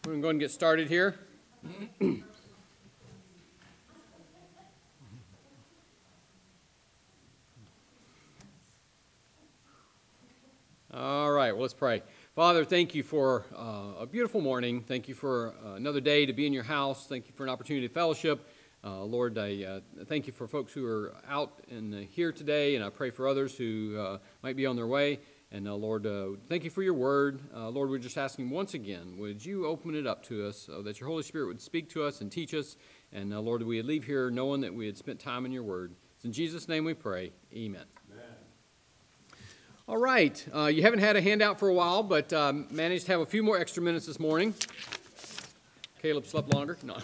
We're going to go and get started here. All right, well, let's pray. Father, thank you for a beautiful morning. Thank you for another day to be in your house. Thank you for an opportunity to fellowship. Lord, I thank you for folks who are out and here today, and I pray for others who might be on their way. And Lord, thank you for your word. Lord, we're just asking once again, would you open it up to us so that your Holy Spirit would speak to us and teach us. And Lord, we would leave here knowing that we had spent time in your word. It's in Jesus' name we pray. Amen. All right, you haven't had a handout for a while, but managed to have a few more extra minutes this morning. Caleb slept longer. No,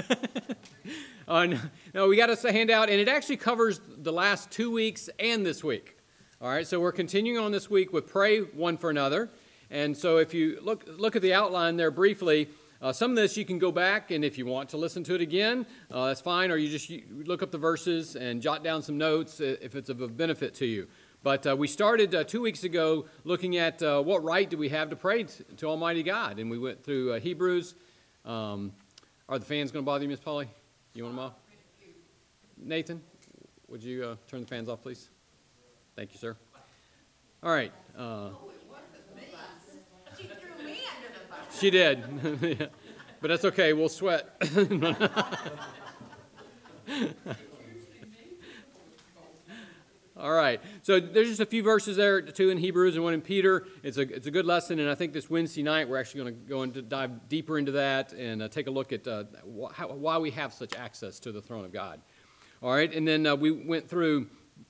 no, we got us a handout, and it actually covers the last 2 weeks and this week. All right, so we're continuing on this week with pray one for another. And so if you look at the outline there briefly, some of this you can go back, and if you want to listen to it again, that's fine, or you look up the verses and jot down some notes if it's of a benefit to you. But we started 2 weeks ago looking at what right do we have to pray to Almighty God. And we went through Hebrews. Are the fans going to bother you, Miss Polly? You want them off? Nathan, would you turn the fans off, please? Thank you, sir. All right. She threw me under the bus. She did. But that's okay. We'll sweat. All right, so there's just a few verses there, 2 in Hebrews and 1 in Peter. It's a good lesson, and I think this Wednesday night we're actually going to go into dive deeper into that and take a look at why we have such access to the throne of God. All right, and then we went through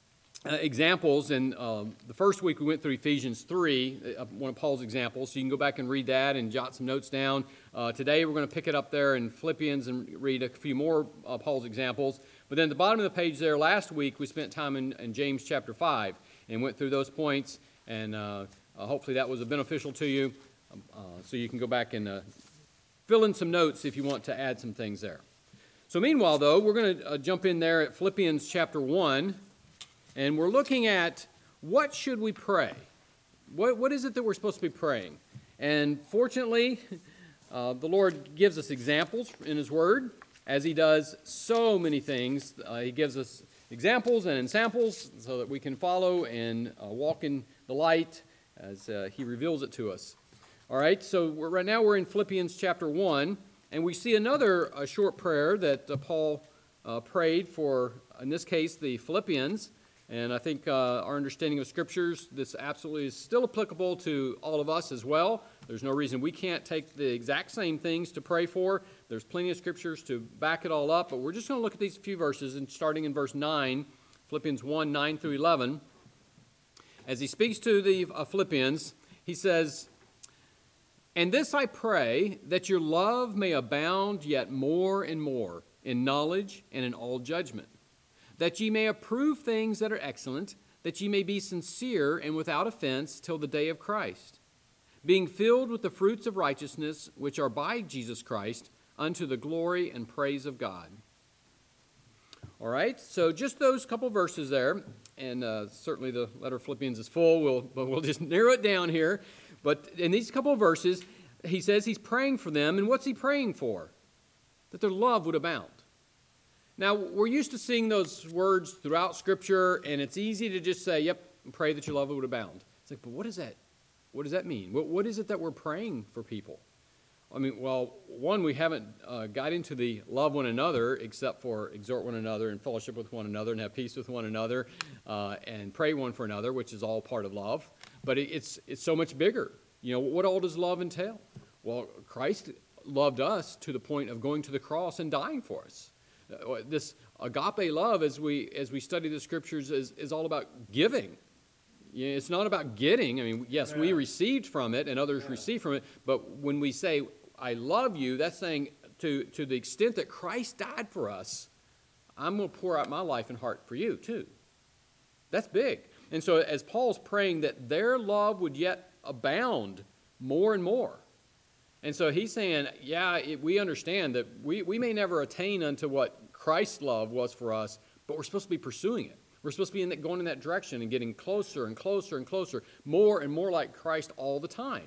examples, and the first week we went through Ephesians 3, one of Paul's examples, so you can go back and read that and jot some notes down. Today we're going to pick it up there in Philippians and read a few more Paul's examples. But then at the bottom of the page there, last week we spent time in James chapter 5 and went through those points, and hopefully that was beneficial to you. So you can go back and fill in some notes if you want to add some things there. So meanwhile, though, we're going to jump in there at Philippians chapter 1, and we're looking at what should we pray? What is it that we're supposed to be praying? And fortunately, the Lord gives us examples in His Word. As He does so many things, He gives us examples and samples so that we can follow and walk in the light as He reveals it to us. All right, so right now we're in Philippians chapter 1, and we see another short prayer that Paul prayed for, in this case, the Philippians. And I think our understanding of Scriptures, this absolutely is still applicable to all of us as well. There's no reason we can't take the exact same things to pray for. There's plenty of Scriptures to back it all up, but we're just going to look at these few verses, and starting in verse 9, Philippians 1, 9 through 11. As he speaks to the Philippians, he says, "And this I pray, that your love may abound yet more and more in knowledge and in all judgment, that ye may approve things that are excellent, that ye may be sincere and without offense till the day of Christ, being filled with the fruits of righteousness which are by Jesus Christ, unto the glory and praise of God." All right, so just those couple verses there, and certainly the letter of Philippians is full, but we'll just narrow it down here. But in these couple of verses, he says he's praying for them, and what's he praying for? That their love would abound. Now, we're used to seeing those words throughout Scripture, and it's easy to just say, yep, pray that your love would abound. It's like, but what is that? What does that mean? What is it that we're praying for people? I mean, well, one, we haven't got into the love one another except for exhort one another and fellowship with one another and have peace with one another and pray one for another, which is all part of love. But it's so much bigger. You know, what all does love entail? Well, Christ loved us to the point of going to the cross and dying for us. This agape love, as we study the Scriptures, is all about giving. You know, it's not about getting. I mean, yes, we received from it and others received from it, but when we say, I love you, that's saying to the extent that Christ died for us, I'm going to pour out my life and heart for you too. That's big. And so as Paul's praying that their love would yet abound more and more. And so he's saying, we understand that we may never attain unto what Christ's love was for us, but we're supposed to be pursuing it. We're supposed to be going in that direction and getting closer and closer and closer, more and more like Christ all the time.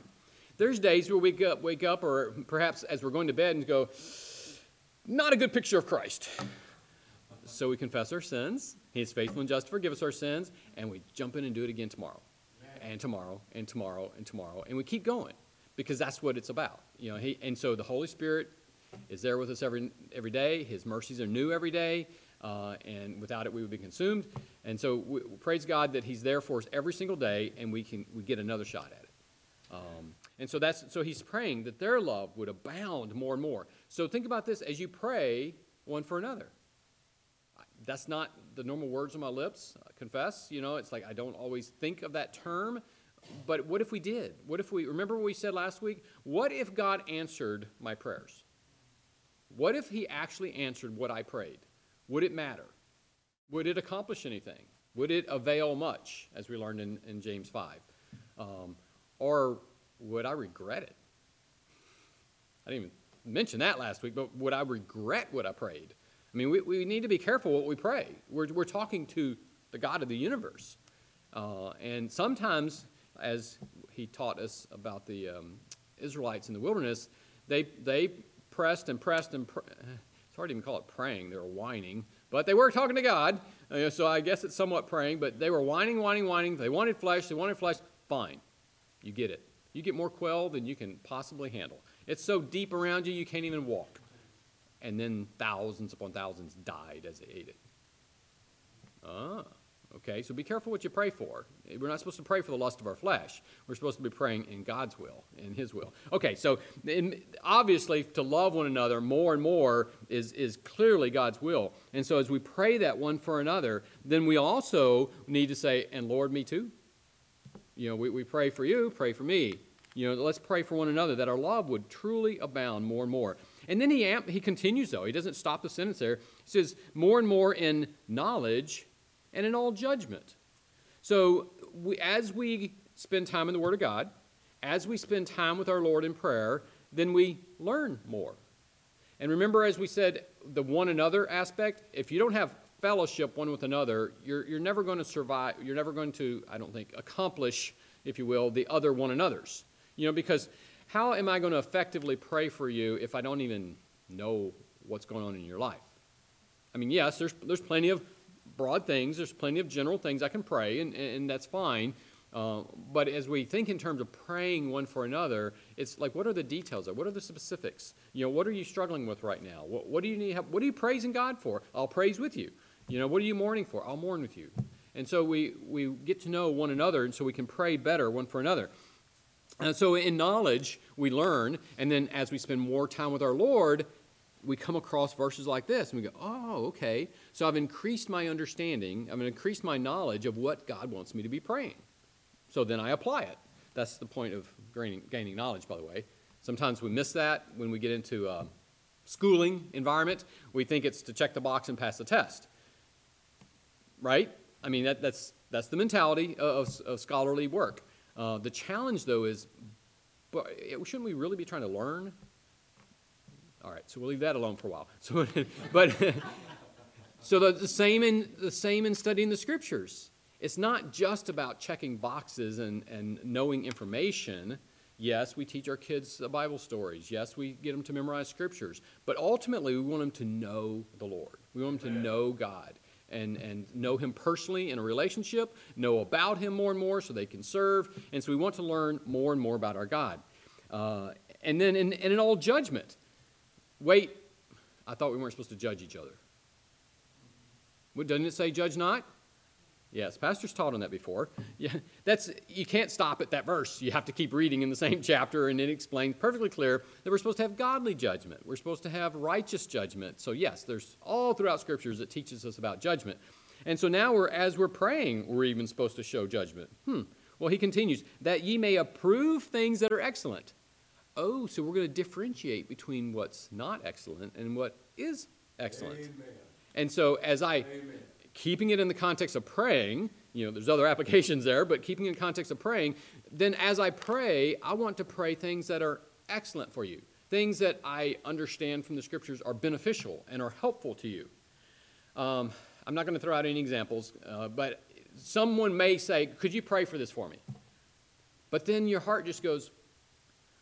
There's days where we wake up, or perhaps as we're going to bed and go, not a good picture of Christ. So we confess our sins. He is faithful and just to forgive us our sins, and we jump in and do it again tomorrow, and tomorrow, and tomorrow, and tomorrow, and we keep going because that's what it's about. And so the Holy Spirit is there with us every day. His mercies are new every day, and without it we would be consumed. And so we praise God that He's there for us every single day, and we get another shot at it. And so he's praying that their love would abound more and more. So think about this as you pray one for another. That's not the normal words on my lips, confess. It's like I don't always think of that term. But what if we did? Remember what we said last week? What if God answered my prayers? What if He actually answered what I prayed? Would it matter? Would it accomplish anything? Would it avail much, as we learned in James 5? Or would I regret it? I didn't even mention that last week, but would I regret what I prayed? I mean, we need to be careful what we pray. We're talking to the God of the universe. And sometimes, as He taught us about the Israelites in the wilderness, they pressed and pressed and it's hard to even call it praying. They were whining. But they were talking to God, so I guess it's somewhat praying. But they were whining. They wanted flesh. Fine. You get it. You get more quail than you can possibly handle. It's so deep around you, you can't even walk. And then thousands upon thousands died as they ate it. Okay, so be careful what you pray for. We're not supposed to pray for the lust of our flesh. We're supposed to be praying in God's will, in His will. Okay, so obviously to love one another more and more is clearly God's will. And so as we pray that one for another, then we also need to say, and Lord, me too. We pray for you, pray for me. Let's pray for one another that our love would truly abound more and more. And then he continues, though. He doesn't stop the sentence there. He says, more and more in knowledge and in all judgment. So as we spend time in the Word of God, as we spend time with our Lord in prayer, then we learn more. And remember, as we said, the one another aspect, if you don't have fellowship one with another, you're never going to survive. You're never going to, I don't think, accomplish, if you will, the other one another's. Because how am I going to effectively pray for you if I don't even know what's going on in your life? I mean, yes, there's plenty of broad things. There's plenty of general things I can pray, and that's fine. But as we think in terms of praying one for another, it's like, what are the details? What are the specifics? What are you struggling with right now? What do you need help? What are you praising God for? I'll praise with you. What are you mourning for? I'll mourn with you. And so we get to know one another, and so we can pray better one for another. And so in knowledge, we learn, and then as we spend more time with our Lord, we come across verses like this, and we go, oh, okay, so I've increased my understanding, I've increased my knowledge of what God wants me to be praying. So then I apply it. That's the point of gaining knowledge, by the way. Sometimes we miss that when we get into a schooling environment. We think it's to check the box and pass the test, right? I mean, that's the mentality of scholarly work. The challenge, though, is, but shouldn't we really be trying to learn? All right, so we'll leave that alone for a while. So the same in studying the Scriptures. It's not just about checking boxes and knowing information. Yes, we teach our kids the Bible stories. Yes, we get them to memorize Scriptures. But ultimately, we want them to know the Lord. We want them to know God. And know Him personally in a relationship, know about Him more and more so they can serve. And so we want to learn more and more about our God. And then in all judgment. Wait, I thought we weren't supposed to judge each other. Doesn't it say judge not? Yes, pastors taught on that before. Yeah, you can't stop at that verse. You have to keep reading in the same chapter, and it explains perfectly clear that we're supposed to have godly judgment. We're supposed to have righteous judgment. So yes, there's all throughout Scriptures that teaches us about judgment. And so now as we're praying, we're even supposed to show judgment. Well, he continues, that ye may approve things that are excellent. Oh, so we're going to differentiate between what's not excellent and what is excellent. Amen. And so keeping it in the context of praying, there's other applications there, but keeping it in the context of praying, then as I pray, I want to pray things that are excellent for you, things that I understand from the Scriptures are beneficial and are helpful to you. I'm not going to throw out any examples, but someone may say, could you pray for this for me? But then your heart just goes,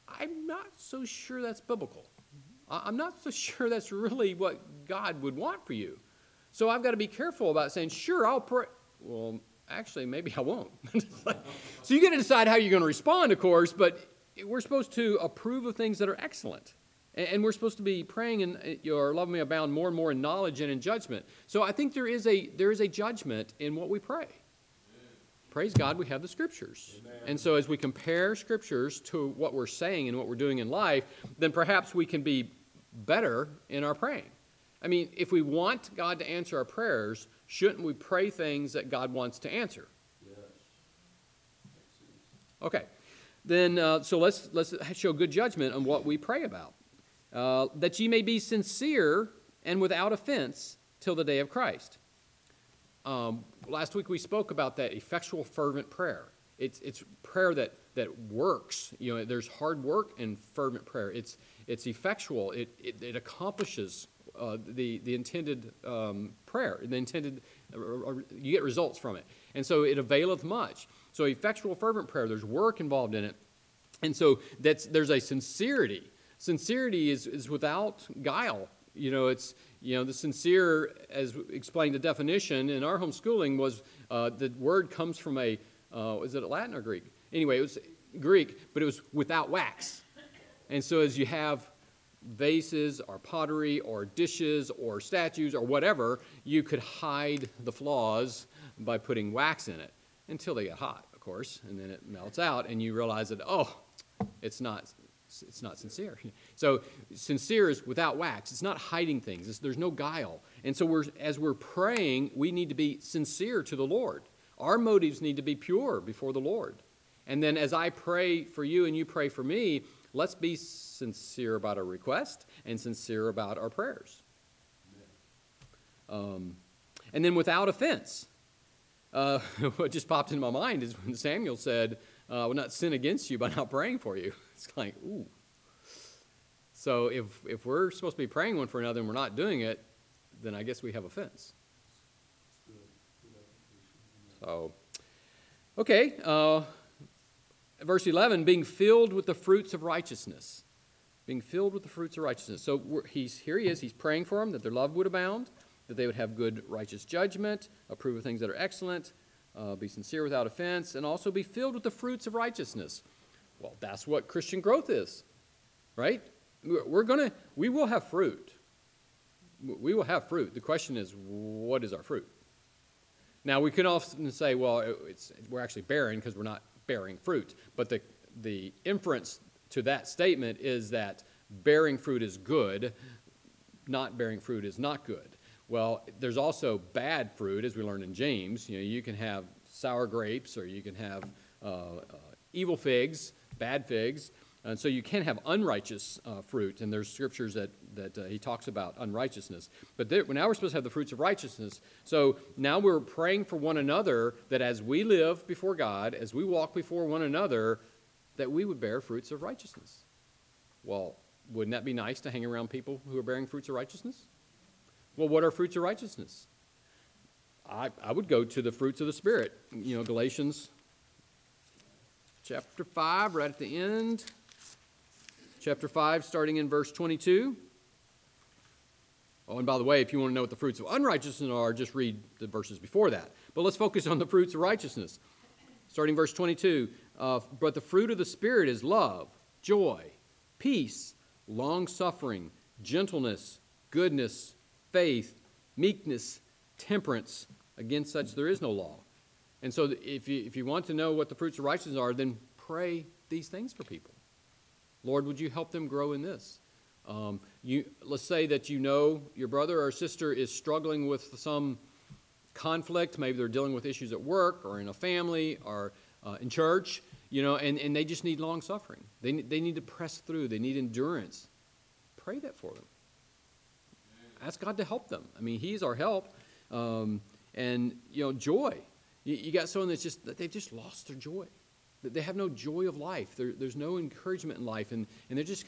I'm not so sure that's biblical. I'm not so sure that's really what God would want for you. So I've got to be careful about saying, sure, I'll pray. Well, actually, maybe I won't. So you got to decide how you're going to respond, of course, but we're supposed to approve of things that are excellent. And we're supposed to be praying, and your love may abound more and more in knowledge and in judgment. So I think there is a judgment in what we pray. Praise God, we have the Scriptures. Amen. And so as we compare Scriptures to what we're saying and what we're doing in life, then perhaps we can be better in our praying. I mean, if we want God to answer our prayers, shouldn't we pray things that God wants to answer? Yes. Okay. Then, so let's show good judgment on what we pray about. That ye may be sincere and without offense till the day of Christ. Last week we spoke about that effectual, fervent prayer. It's prayer that works. You know, there's hard work in fervent prayer. It's effectual. It accomplishes the intended prayer. The intended, you get results from it. And so it availeth much. So effectual, fervent prayer, there's work involved in it. And so there's a sincerity. Sincerity is without guile. The sincere, as explained the definition in our homeschooling, was the word comes from is it Latin or Greek? Anyway, it was Greek, but it was without wax. And so as you have vases or pottery or dishes or statues or whatever, you could hide the flaws by putting wax in it until they get hot, of course, and then it melts out and you realize that, it's not sincere. So sincere is without wax. It's not hiding things. There's no guile. And so as we're praying, we need to be sincere to the Lord. Our motives need to be pure before the Lord. And then as I pray for you and you pray for me, let's be sincere about our request and sincere about our prayers. And then without offense. What just popped into my mind is when Samuel said, I will not sin against you by not praying for you. It's like, ooh. So if we're supposed to be praying one for another and we're not doing it, then I guess we have offense. So, okay. Verse 11, being filled with the fruits of righteousness. Being filled with the fruits of righteousness. So he's praying for them, that their love would abound, that they would have good righteous judgment, approve of things that are excellent, be sincere without offense, and also be filled with the fruits of righteousness. Well, that's what Christian growth is, right? We will have fruit. We will have fruit. The question is, what is our fruit? Now, we can often say, well, we're actually barren because we're not bearing fruit. But the inference to that statement is that bearing fruit is good, not bearing fruit is not good. Well, there's also bad fruit, as we learned in James. You can have sour grapes, or you can have evil figs, bad figs. And so you can have unrighteous fruit, and there's scriptures that he talks about unrighteousness. But now we're supposed to have the fruits of righteousness. So now we're praying for one another that as we live before God, as we walk before one another, that we would bear fruits of righteousness. Well, wouldn't that be nice to hang around people who are bearing fruits of righteousness? Well, what are fruits of righteousness? I would go to the fruits of the Spirit. Galatians chapter 5, right at the end. Chapter 5, starting in verse 22. Oh, and by the way, if you want to know what the fruits of unrighteousness are, just read the verses before that. But let's focus on the fruits of righteousness. Starting verse 22. But the fruit of the Spirit is love, joy, peace, long-suffering, gentleness, goodness, faith, meekness, temperance. Against such there is no law. And so if you want to know what the fruits of righteousness are, then pray these things for people. Lord, would you help them grow in this? Let's say that your brother or sister is struggling with some conflict. Maybe they're dealing with issues at work or in a family or in church, and they just need long suffering. They need to press through. They need endurance. Pray that for them. Ask God to help them. I mean, He's our help. And joy. You got someone they've just lost their joy. They have no joy of life. There's no encouragement in life, and they're just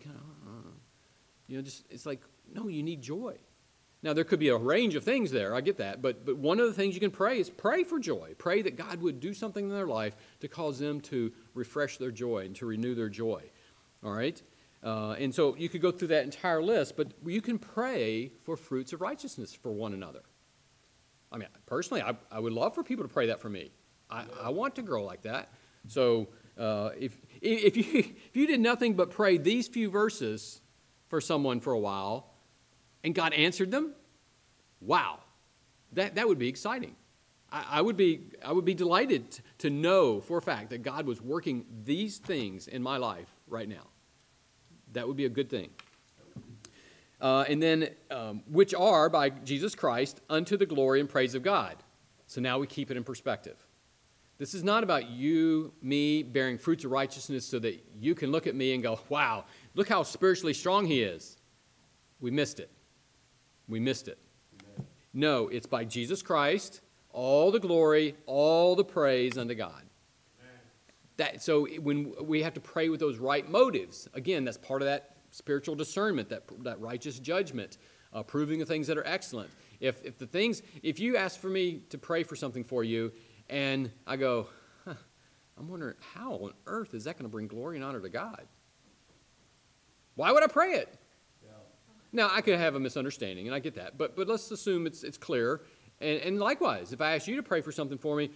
it's like, no, you need joy. Now, there could be a range of things there. I get that. But one of the things you can pray is pray for joy. Pray that God would do something in their life to cause them to refresh their joy and to renew their joy. All right? And so you could go through that entire list, but you can pray for fruits of righteousness for one another. I mean, personally, I would love for people to pray that for me. I want to grow like that. So if you did nothing but pray these few verses for someone for a while, and God answered them, wow, that would be exciting. I would be delighted to know for a fact that God was working these things in my life right now. That would be a good thing. And then, which are by Jesus Christ unto the glory and praise of God. So now we keep it in perspective. This is not about you, me, bearing fruits of righteousness so that you can look at me and go, wow, look how spiritually strong he is. We missed it. We missed it. Amen. No, it's by Jesus Christ, all the glory, all the praise unto God. So when we have to pray with those right motives, again, that's part of that spiritual discernment, that righteous judgment, proving the things that are excellent. If you ask for me to pray for something for you, and I go, I'm wondering how on earth is that going to bring glory and honor to God? Why would I pray it? Yeah. Now I could have a misunderstanding, and I get that, but let's assume it's clear. And likewise, if I ask you to pray for something for me,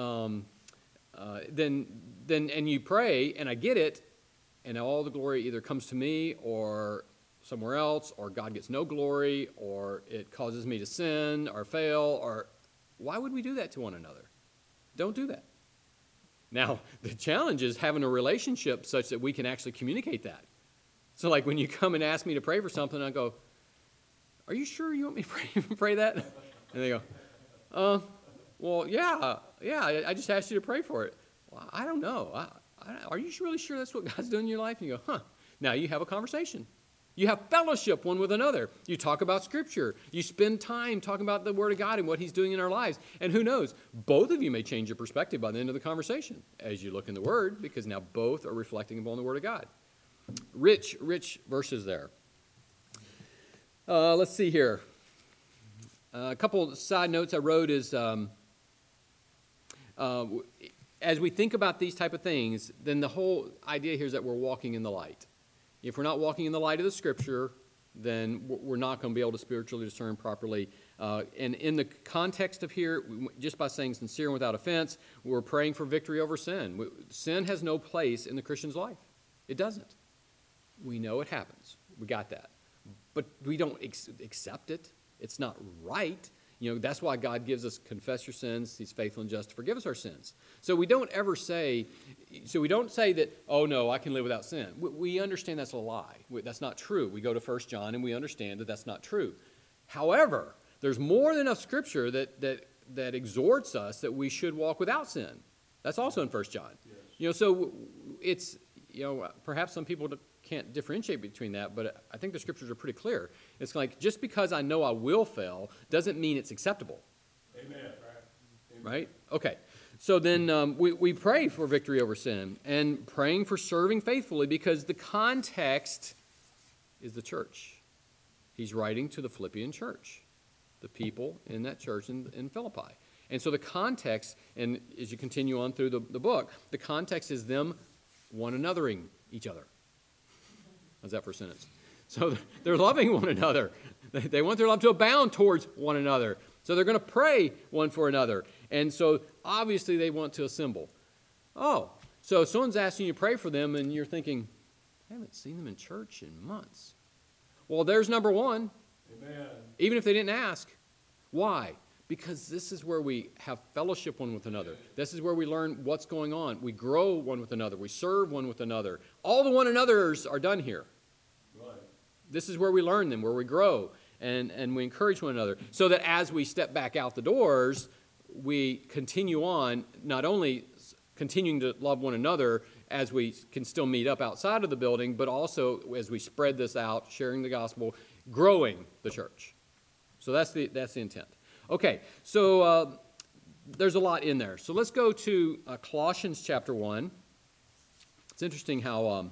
then and you pray and I get it, and all the glory either comes to me or somewhere else, or God gets no glory, or it causes me to sin or fail, or why would we do that to one another? Don't do that. Now, the challenge is having a relationship such that we can actually communicate that. So like when you come and ask me to pray for something, I go, are you sure you want me to pray that? And they go, well, yeah, I just asked you to pray for it. Well, I don't know. Are you really sure that's what God's doing in your life? And you go, Now you have a conversation. You have fellowship one with another. You talk about Scripture. You spend time talking about the Word of God and what He's doing in our lives. And who knows, both of you may change your perspective by the end of the conversation as you look in the Word, because now both are reflecting upon the Word of God. Rich verses there. Let's see here. A couple of side notes I wrote is, as we think about these type of things, then the whole idea here is that we're walking in the light. If we're not walking in the light of the Scripture, then we're not going to be able to spiritually discern properly. And in the context of here, just by saying sincere and without offense, we're praying for victory over sin. Sin has no place in the Christian's life. It doesn't. We know it happens. We got that. But we don't accept it. It's not right. That's why God gives us confess your sins. He's faithful and just to forgive us our sins. So we don't say that, oh no, I can live without sin. We understand that's a lie. That's not true. We go to 1 John and we understand that that's not true. However, there's more than enough Scripture that exhorts us that we should walk without sin. That's also in 1 John. Yes. So it's, perhaps some people can't differentiate between that, but I think the Scriptures are pretty clear. It's like, just because I know I will fail doesn't mean it's acceptable. Amen. Right? Okay. So then we pray for victory over sin and praying for serving faithfully, because the context is the church. He's writing to the Philippian church, the people in that church in Philippi. And so the context, and as you continue on through the book, the context is them one anothering each other. How's that for a sentence? So they're loving one another. They want their love to abound towards one another. So they're going to pray one for another. And so obviously they want to assemble. Oh, so someone's asking you to pray for them, and you're thinking, I haven't seen them in church in months. Well, there's number one. Amen. Even if they didn't ask. Why? Because this is where we have fellowship one with another. This is where we learn what's going on. We grow one with another. We serve one with another. All the one another's are done here. Right. This is where we learn them, where we grow, and we encourage one another. So that as we step back out the doors, we continue on, not only continuing to love one another as we can still meet up outside of the building, but also as we spread this out, sharing the gospel, growing the church. So that's the intent. Okay, so there's a lot in there. So let's go to Colossians chapter 1. It's interesting how,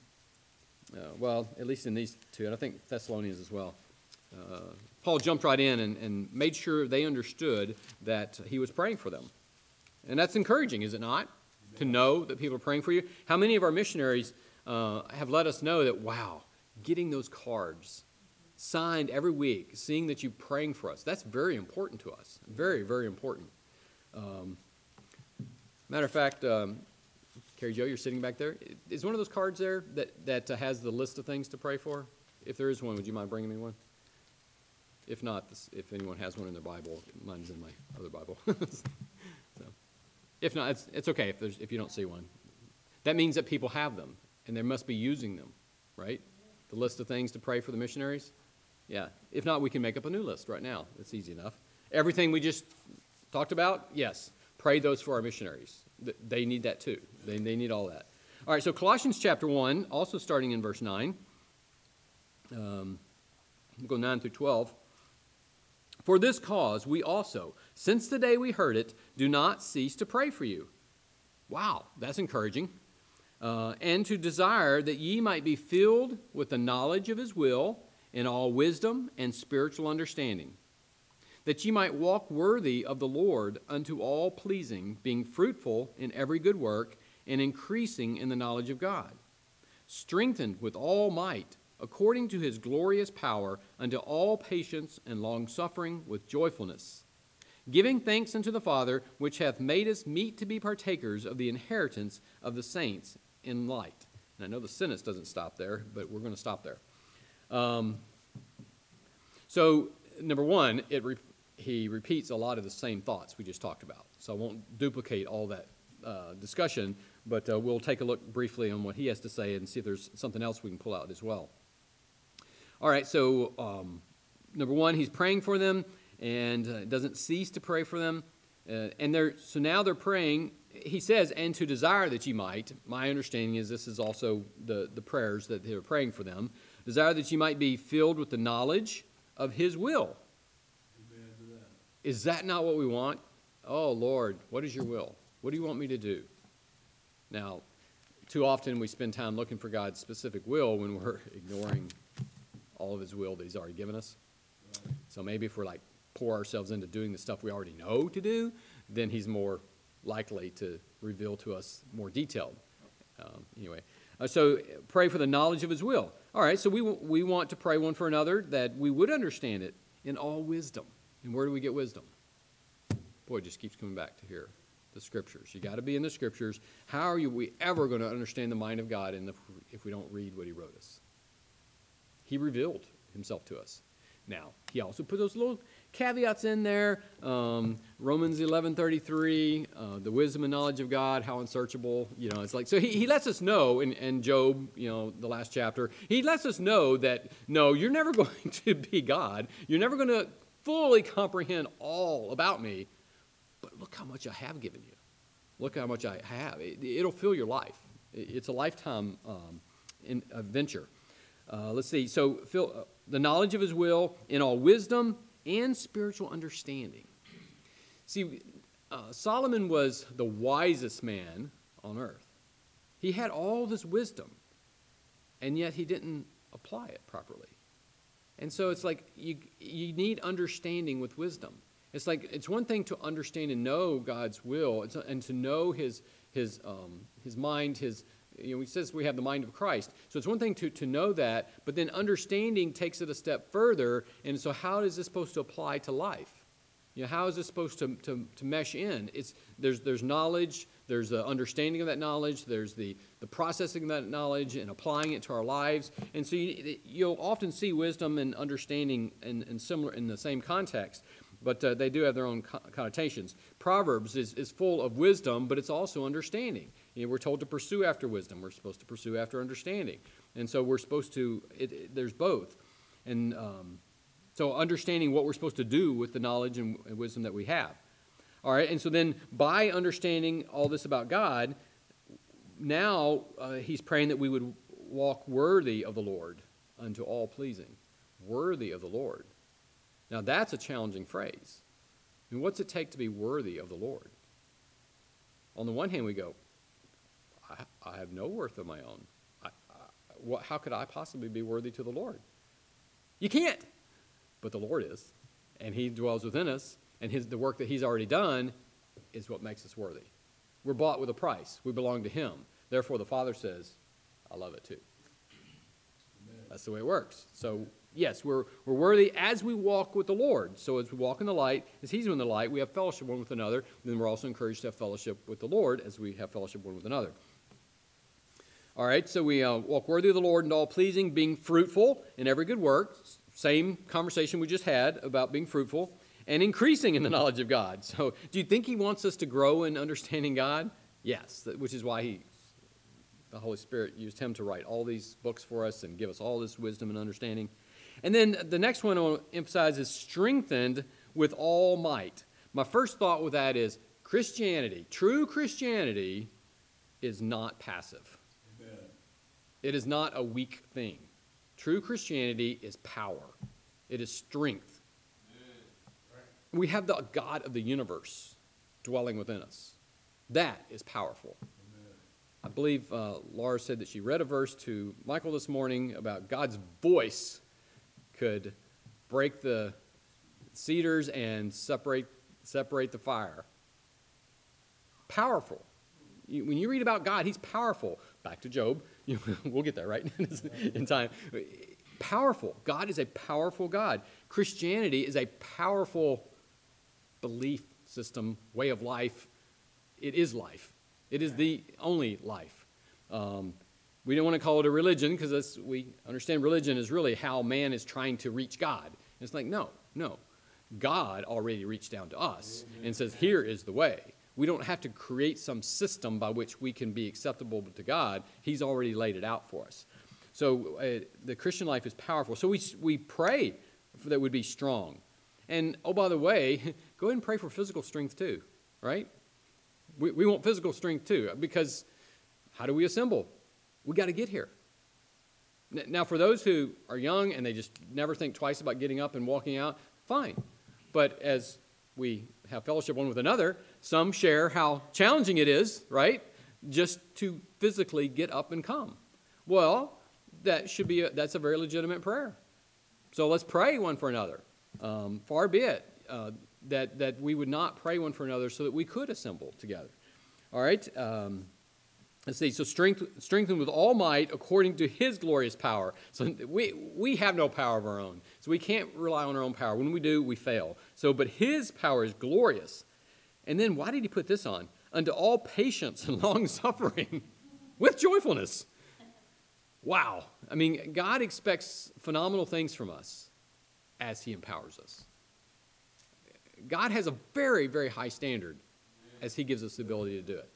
at least in these two, and I think Thessalonians as well, Paul jumped right in and made sure they understood that he was praying for them. And that's encouraging, is it not? To know that people are praying for you. How many of our missionaries have let us know that, wow, getting those cards signed every week, seeing that you're praying for us, that's very important to us. Very, very important. Matter of fact, Carrie Jo, you're sitting back there. Is one of those cards there that has the list of things to pray for? If there is one, would you mind bringing me one? If not, if anyone has one in their Bible, mine's in my other Bible. So, if not, it's okay if you don't see one. That means that people have them, and they must be using them, right? The list of things to pray for the missionaries? Yeah. If not, we can make up a new list right now. It's easy enough. Everything we just talked about, yes. Pray those for our missionaries. They need that too. They need all that. All right, so Colossians chapter 1, also starting in verse 9. We'll go 9 through 12. For this cause we also, since the day we heard it, do not cease to pray for you. Wow, that's encouraging. And to desire that ye might be filled with the knowledge of his will in all wisdom and spiritual understanding, that ye might walk worthy of the Lord unto all pleasing, being fruitful in every good work, and increasing in the knowledge of God, strengthened with all might, according to his glorious power, unto all patience and longsuffering with joyfulness, giving thanks unto the Father, which hath made us meet to be partakers of the inheritance of the saints in light. And I know the sentence doesn't stop there, but we're going to stop there. So, number one, he repeats a lot of the same thoughts we just talked about. So I won't duplicate all that discussion, but we'll take a look briefly on what he has to say and see if there's something else we can pull out as well. All right, so number one, he's praying for them and doesn't cease to pray for them. So now they're praying. He says, and to desire that ye might. My understanding is this is also the prayers that they're praying for them. Desire that ye might be filled with the knowledge of his will. Amen to that. Is that not what we want? Oh, Lord, what is your will? What do you want me to do? Now, too often we spend time looking for God's specific will when we're ignoring all of his will that he's already given us. Right. So maybe if we're like pour ourselves into doing the stuff we already know to do, then he's more likely to reveal to us more detailed. Anyway, so pray for the knowledge of his will. All right, so we want to pray one for another that we would understand it in all wisdom. And where do we get wisdom? Boy, it just keeps coming back to here. The Scriptures. You got to be in the Scriptures. How are we ever going to understand the mind of God if we don't read what he wrote us? He revealed himself to us. Now, he also put those little caveats in there. Romans 11:33, the wisdom and knowledge of God, how unsearchable. It's like, so he lets us know in Job, the last chapter, he lets us know that, no, you're never going to be God. You're never going to fully comprehend all about me. But look how much I have given you. Look how much I have. It'll fill your life. It's a lifetime adventure. Let's see. So the knowledge of his will in all wisdom and spiritual understanding. See, Solomon was the wisest man on earth. He had all this wisdom, and yet he didn't apply it properly. And so it's like you need understanding with wisdom. It's like it's one thing to understand and know God's will, and to know his mind, he says we have the mind of Christ. So it's one thing to know that, but then understanding takes it a step further. And so how is this supposed to apply to life? How is this supposed to mesh in? There's knowledge, there's the understanding of that knowledge, there's the processing of that knowledge and applying it to our lives. And so you'll often see wisdom and understanding in the same context. But they do have their own connotations. Proverbs is full of wisdom, but it's also understanding. We're told to pursue after wisdom. We're supposed to pursue after understanding. And so we're supposed to, there's both. And so understanding what we're supposed to do with the knowledge and wisdom that we have. All right, and so then by understanding all this about God, now he's praying that we would walk worthy of the Lord unto all pleasing. Worthy of the Lord. Now, that's a challenging phrase. I mean, what's it take to be worthy of the Lord? On the one hand, we go, I have no worth of my own. How could I possibly be worthy to the Lord? You can't. But the Lord is, and he dwells within us, and the work that he's already done is what makes us worthy. We're bought with a price. We belong to him. Therefore, the Father says, I love it too. That's the way it works. So, yes, we're worthy as we walk with the Lord. So as we walk in the light, as He's in the light, we have fellowship one with another. Then we're also encouraged to have fellowship with the Lord as we have fellowship one with another. All right, so we walk worthy of the Lord and all pleasing, being fruitful in every good work. Same conversation we just had about being fruitful. And increasing in the knowledge of God. So do you think He wants us to grow in understanding God? Yes, which is why the Holy Spirit used Him to write all these books for us and give us all this wisdom and understanding. And then the next one I want to emphasize is strengthened with all might. My first thought with that is Christianity, true Christianity, is not passive. Amen. It is not a weak thing. True Christianity is power. It is strength. We have the God of the universe dwelling within us. That is powerful. Amen. I believe Laura said that she read a verse to Michael this morning about God's voice could break the cedars and separate the fire. Powerful. When you read about God, He's powerful. Back to Job. We'll get there, right? In time. Powerful. God is a powerful God. Christianity is a powerful belief system, way of life. It is life. It is the only life. We don't want to call it a religion because we understand religion is really how man is trying to reach God. It's like, no. God already reached down to us and says, here is the way. We don't have to create some system by which we can be acceptable to God. He's already laid it out for us. So the Christian life is powerful. So we pray that we'd be strong. And, oh, by the way, go ahead and pray for physical strength too, right? We want physical strength too, because how do we assemble? We got to get here. Now, for those who are young and they just never think twice about getting up and walking out, fine. But as we have fellowship one with another, some share how challenging it is, right, just to physically get up and come. Well, that's a very legitimate prayer. So let's pray one for another. Far be it that we would not pray one for another so that we could assemble together. All right. Let's see. So strengthened with all might according to His glorious power. So we have no power of our own. So we can't rely on our own power. When we do, we fail. But His power is glorious. And then why did He put this on? Unto all patience and long suffering with joyfulness. Wow. I mean, God expects phenomenal things from us as He empowers us. God has a very, very high standard as He gives us the ability to do it.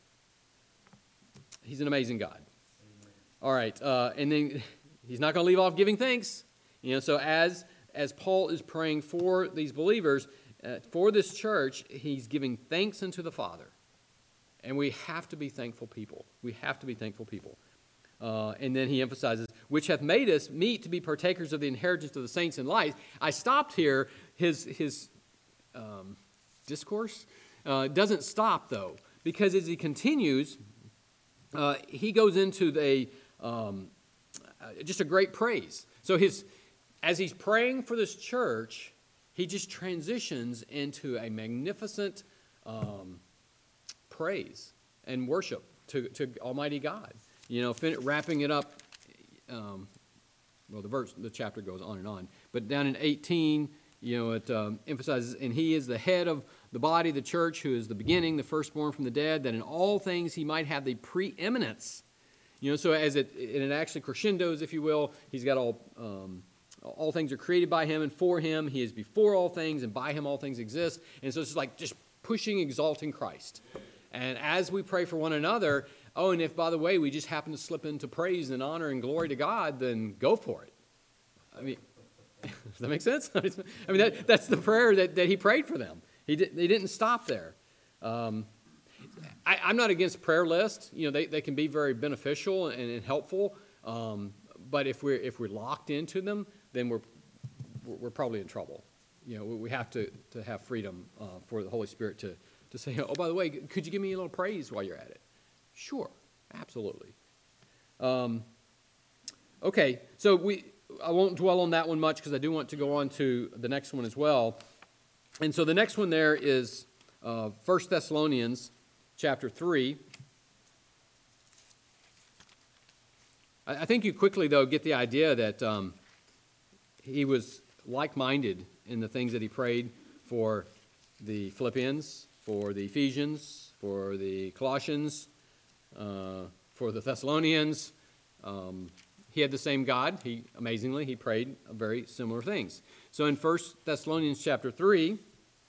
He's an amazing God. Amen. All right, and then He's not going to leave off giving thanks. So as Paul is praying for these believers, for this church, he's giving thanks unto the Father. And we have to be thankful people. We have to be thankful people. And then he emphasizes, which hath made us meet to be partakers of the inheritance of the saints in light. I stopped here. His discourse doesn't stop, though, because as he continues, he goes into just a great praise. So as he's praying for this church, he just transitions into a magnificent praise and worship to Almighty God. Wrapping it up, the chapter goes on and on. But down in 18, it emphasizes, and He is the head of the body, the church, who is the beginning, the firstborn from the dead, that in all things He might have the preeminence. So as it actually crescendos, if you will, He's got all things are created by Him and for Him. He is before all things, and by Him all things exist. And so it's like just pushing, exalting Christ. And as we pray for one another, and if, by the way, we just happen to slip into praise and honor and glory to God, then go for it. I mean, does that make sense? I mean, that's the prayer that he prayed for them. He didn't stop there. I'm not against prayer lists. They can be very beneficial and helpful. But if we're locked into them, then we're probably in trouble. We have to have freedom for the Holy Spirit to say, oh, by the way, could you give me a little praise while you're at it? Sure, absolutely. Okay, so I won't dwell on that one much because I do want to go on to the next one as well. And so the next one there is 1 Thessalonians chapter 3. I think you quickly, though, get the idea that he was like-minded in the things that he prayed for the Philippians, for the Ephesians, for the Colossians, for the Thessalonians. He had the same God. Amazingly, he prayed very similar things. So in 1 Thessalonians chapter 3,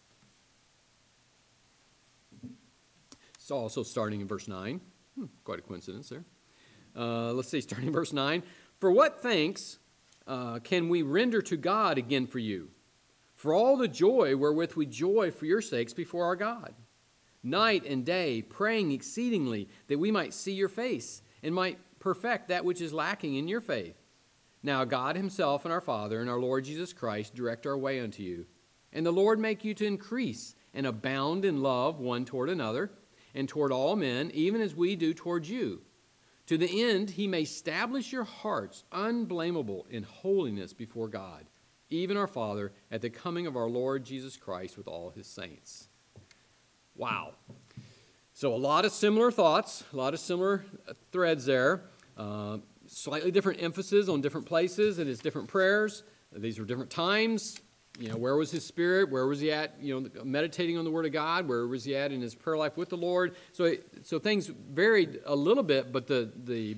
it's also starting in verse 9. Quite a coincidence there. Let's see, starting in verse 9. For what thanks can we render to God again for you? For all the joy wherewith we joy for your sakes before our God. Night and day, praying exceedingly that we might see your face and might perfect that which is lacking in your faith. Now God himself and our Father and our Lord Jesus Christ direct our way unto you. And the Lord make you to increase and abound in love one toward another and toward all men, even as we do toward you, to the end he may establish your hearts unblameable in holiness before God, even our Father, at the coming of our Lord Jesus Christ with all his saints. Wow. So a lot of similar thoughts, a lot of similar threads there. Slightly different emphasis on different places in his different prayers. These were different times. Where was his spirit? Where was he at, meditating on the Word of God? Where was he at in his prayer life with the Lord? So things varied a little bit, but a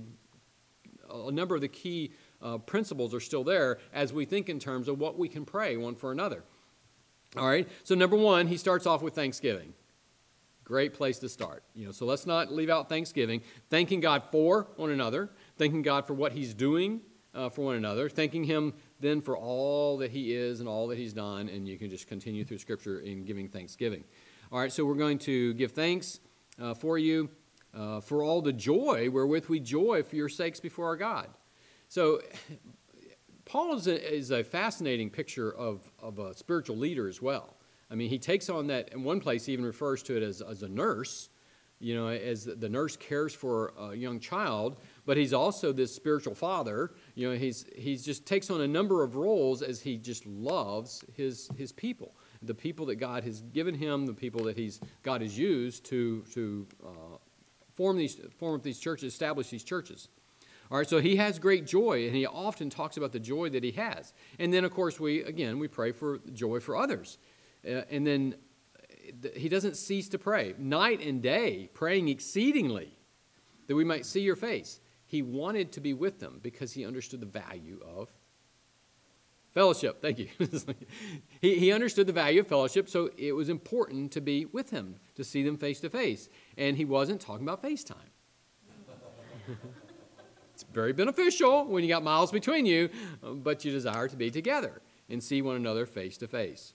number of the key principles are still there as we think in terms of what we can pray one for another. All right, so number one, he starts off with thanksgiving. Great place to start. So let's not leave out thanksgiving. Thanking God for one another, thanking God for what he's doing for one another, thanking him then for all that he is and all that he's done, and you can just continue through Scripture in giving thanksgiving. All right, so we're going to give thanks for you for all the joy wherewith we joy for your sakes before our God. So Paul is a fascinating picture of a spiritual leader as well. I mean, he takes on that. In one place, he even refers to it as a nurse, as the nurse cares for a young child, but he's also this spiritual father. He's just takes on a number of roles as he just loves his people, the people that God has given him, the people that God has used to form up these churches, establish these churches. All right, so he has great joy, and he often talks about the joy that he has. And then, of course, we pray for joy for others. And then he doesn't cease to pray, night and day, praying exceedingly that we might see your face. He wanted to be with them because he understood the value of fellowship. Thank you. He understood the value of fellowship, so it was important to be with him, to see them face to face. And he wasn't talking about FaceTime. It's very beneficial when you got miles between you, but you desire to be together and see one another face to face.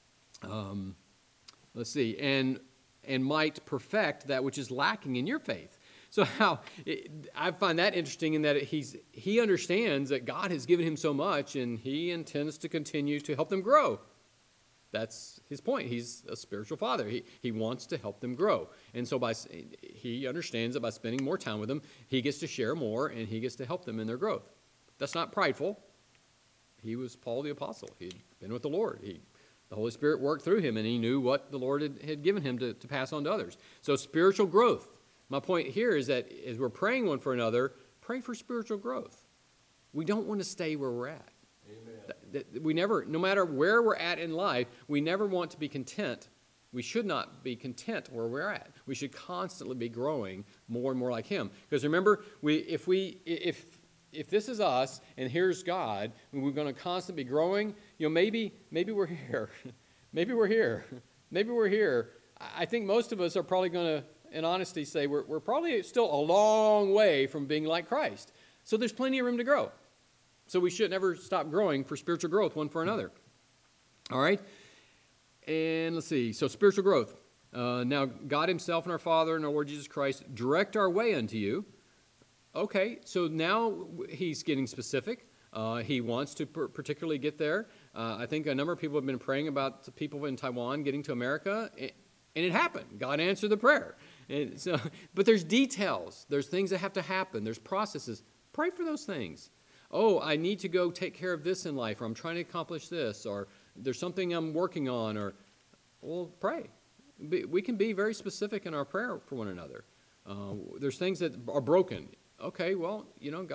Let's see, and might perfect that which is lacking in your faith. So I find that interesting in that he understands that God has given him so much, and he intends to continue to help them grow. That's his point. He's a spiritual father. He wants to help them grow. And so he understands that by spending more time with them, he gets to share more, and he gets to help them in their growth. That's not prideful. He was Paul the Apostle. He'd been with the Lord. The Holy Spirit worked through him, and he knew what the Lord had given him to pass on to others. So spiritual growth. My point here is that as we're praying one for another, pray for spiritual growth. We don't want to stay where we're at. Amen. No matter where we're at in life, we never want to be content. We should not be content where we're at. We should constantly be growing more and more like him. Because remember, if this is us and here's God, and we're going to constantly be growing, maybe we're here. Maybe we're here. Maybe we're here. I think most of us are probably going to, in honesty, say we're probably still a long way from being like Christ. So there's plenty of room to grow. So we should never stop growing for spiritual growth one for another. All right? And let's see. So spiritual growth. Now, God himself and our Father and our Lord Jesus Christ direct our way unto you. Okay, so now he's getting specific. He wants to particularly get there. I think a number of people have been praying about the people in Taiwan getting to America, and it happened. God answered the prayer. But there's details. There's things that have to happen. There's processes. Pray for those things. Oh, I need to go take care of this in life, or I'm trying to accomplish this, or there's something I'm working on, well, pray. We can be very specific in our prayer for one another. There's things that are broken. Okay, well, God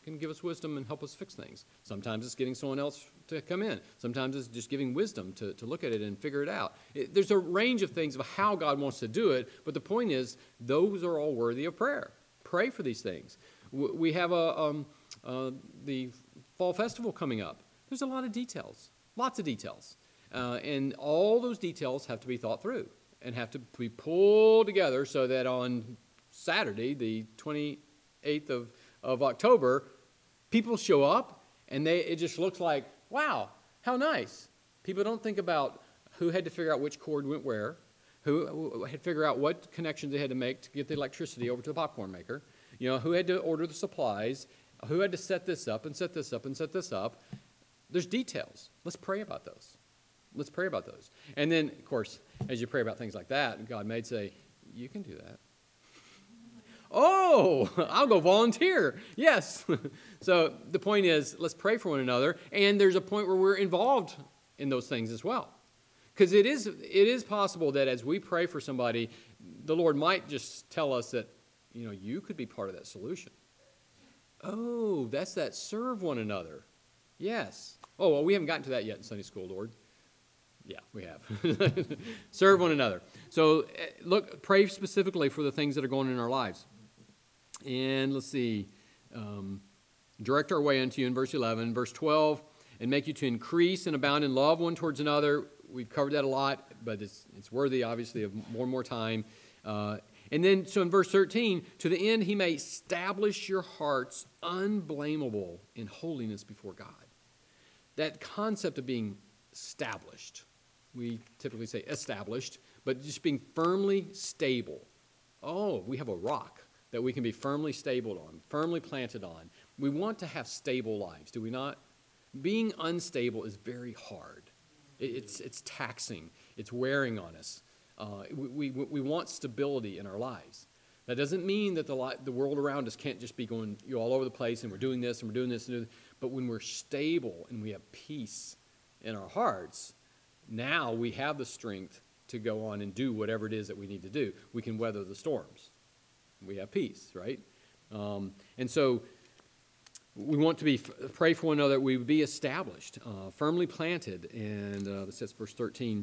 can give us wisdom and help us fix things. Sometimes it's getting someone else to come in. Sometimes it's just giving wisdom to look at it and figure it out. There's a range of things of how God wants to do it, but the point is, those are all worthy of prayer. Pray for these things. We have the fall festival coming up. There's a lot of details, lots of details. And all those details have to be thought through and have to be pulled together so that on Saturday, the 28th of October, people show up and it just looks like, wow, how nice. People don't think about who had to figure out which cord went where, who had to figure out what connections they had to make to get the electricity over to the popcorn maker, who had to order the supplies, who had to set this up and set this up and set this up. There's details. Let's pray about those. Let's pray about those. And then, of course, as you pray about things like that, God may say, you can do that. Oh, I'll go volunteer. Yes. So the point is, let's pray for one another. And there's a point where we're involved in those things as well. Because it is possible that as we pray for somebody, the Lord might just tell us that, you could be part of that solution. Oh, that's that serve one another. Yes. Oh, well, we haven't gotten to that yet in Sunday school, Lord. Yeah, we have. Serve one another. So pray specifically for the things that are going on in our lives. And let's see. Direct our way unto you in verse 11. Verse 12, and make you to increase and abound in love one towards another. We've covered that a lot, but it's worthy, obviously, of more and more time. And then, so in verse 13, to the end he may establish your hearts unblameable in holiness before God. That concept of being established, we typically say established, but just being firmly stable. Oh, we have a rock that we can be firmly stable on, firmly planted on. We want to have stable lives, do we not? Being unstable is very hard. It's taxing. It's wearing on us. We want stability in our lives. That doesn't mean that the world around us can't just be going all over the place and we're doing this and we're doing this. But when we're stable and we have peace in our hearts, now we have the strength to go on and do whatever it is that we need to do. We can weather the storms. We have peace, right? And so we want to pray for one another that we would be established, firmly planted, and that's verse 13,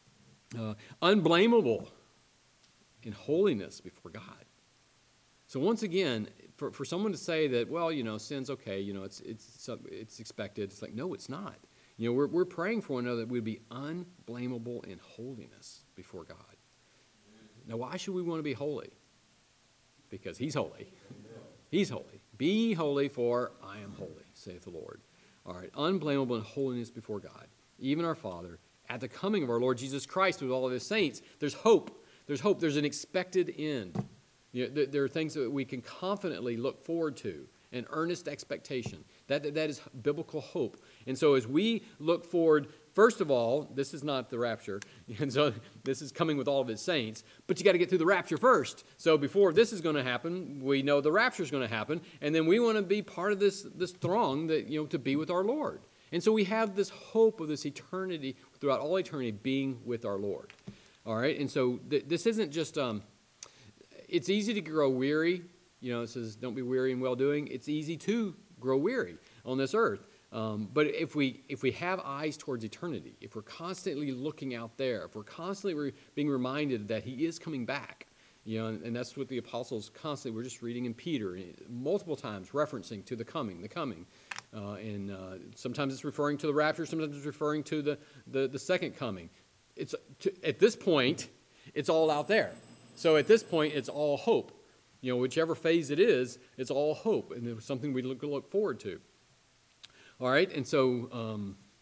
unblameable in holiness before God. So once again, for someone to say that, well, sin's okay, it's expected. It's like, no, it's not. We're praying for one another that we'd be unblameable in holiness before God. Now, why should we want to be holy? Because He's holy. He's holy. Be holy, for I am holy, saith the Lord. All right, unblameable in holiness before God, even our Father, at the coming of our Lord Jesus Christ with all of His saints. There's hope. There's hope. There's an expected end. There are things that we can confidently look forward to, an earnest expectation. That is biblical hope. And so as we look forward, first of all, this is not the rapture, and so this is coming with all of His saints, but you got to get through the rapture first. So before this is going to happen, we know the rapture is going to happen, and then we want to be part of this throng that to be with our Lord. And so we have this hope of this eternity, throughout all eternity, being with our Lord. All right, and so this isn't just, it's easy to grow weary. It says, don't be weary in well-doing. It's easy to grow weary on this earth. But if we have eyes towards eternity, if we're constantly looking out there, if we're constantly being reminded that He is coming back, and that's what the apostles constantly, we're just reading in Peter, multiple times referencing to the coming. And sometimes it's referring to the rapture, sometimes it's referring to the second coming. At this point, it's all out there. So at this point, it's all hope. Whichever phase it is, it's all hope, and it's something we look forward to. All right, and so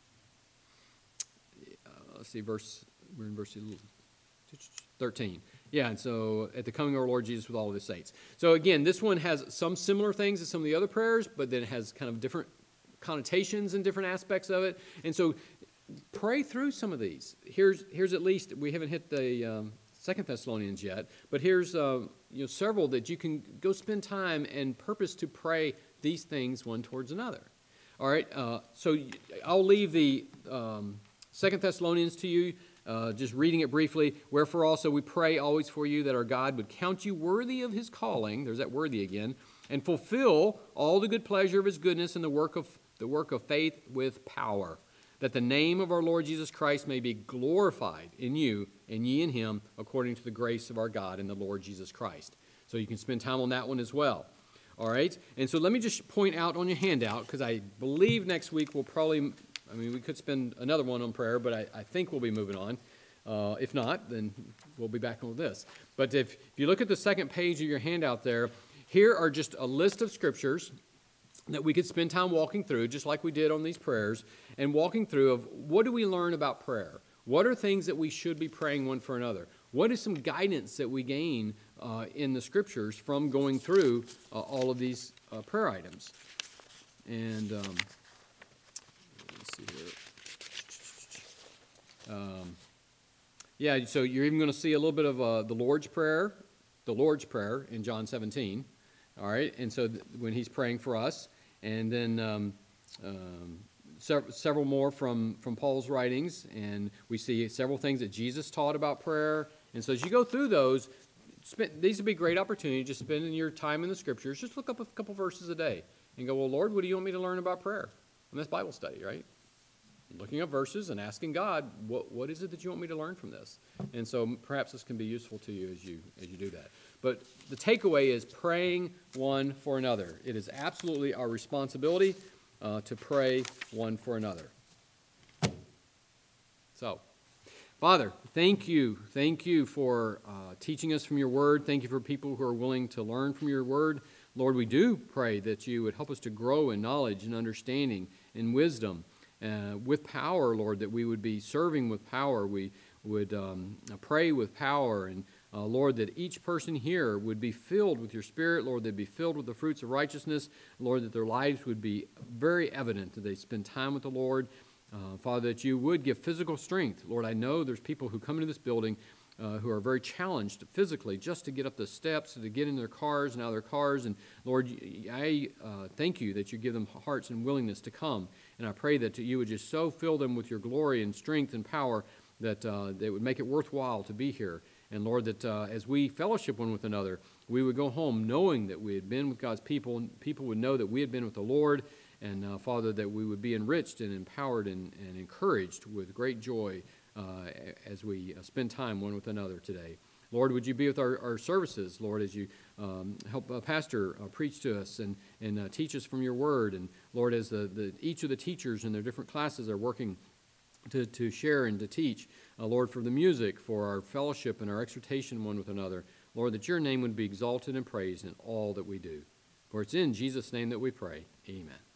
let's see, we're in verse 13. Yeah, and so at the coming of our Lord Jesus with all of His saints. So again, this one has some similar things as some of the other prayers, but then it has kind of different connotations and different aspects of it. And so pray through some of these. Here's at least, we haven't hit the 2 Thessalonians yet, but here's several that you can go spend time and purpose to pray these things one towards another. All right, so I'll leave the 2 Thessalonians to you, just reading it briefly. Wherefore also we pray always for you that our God would count you worthy of His calling, there's that worthy again, and fulfill all the good pleasure of his goodness and the work of faith with power, that the name of our Lord Jesus Christ may be glorified in you and ye in him, according to the grace of our God and the Lord Jesus Christ. So you can spend time on that one as well. All right? And so let me just point out on your handout, because I believe next week we'll probably, we could spend another one on prayer, but I think we'll be moving on. If not, then we'll be back on this. But if you look at the second page of your handout there, here are just a list of scriptures that we could spend time walking through, just like we did on these prayers, and walking through of what do we learn about prayer? What are things that we should be praying one for another? What is some guidance that we gain in the scriptures from going through all of these prayer items? And let's see here. So you're even going to see a little bit of the Lord's Prayer in John 17. All right, and so when he's praying for us, and then several more from Paul's writings, and we see several things that Jesus taught about prayer. And so as you go through those, these would be great opportunities, just spending your time in the scriptures. Just look up a couple verses a day and go, well, Lord, what do you want me to learn about prayer? And that's Bible study, right? Looking up verses and asking God, what is it that you want me to learn from this? And so perhaps this can be useful to you as you do that. But the takeaway is praying one for another. It is absolutely our responsibility to pray one for another. So, Father, thank you. Thank you for teaching us from your word. Thank you for people who are willing to learn from your word. Lord, we do pray that you would help us to grow in knowledge and understanding and wisdom. With power, Lord, that we would be serving with power. We would pray with power. And, Lord, that each person here would be filled with your Spirit. Lord, they'd be filled with the fruits of righteousness. Lord, that their lives would be very evident, that they spend time with the Lord. Father, that you would give physical strength. Lord, I know there's people who come into this building who are very challenged physically just to get up the steps, to get in their cars and out of their cars. And Lord, I thank you that you give them hearts and willingness to come. And I pray that you would just so fill them with your glory and strength and power that they would make it worthwhile to be here. And Lord, that as we fellowship one with another, we would go home knowing that we had been with God's people, and people would know that we had been with the Lord. And Father, that we would be enriched and empowered and encouraged with great joy as we spend time one with another today. Lord, would you be with our services, Lord, as you help Pastor preach to us and teach us from your word. And Lord, as each of the teachers in their different classes are working to share and to teach, Lord, for the music, for our fellowship and our exhortation one with another, Lord, that your name would be exalted and praised in all that we do. For it's in Jesus' name that we pray. Amen.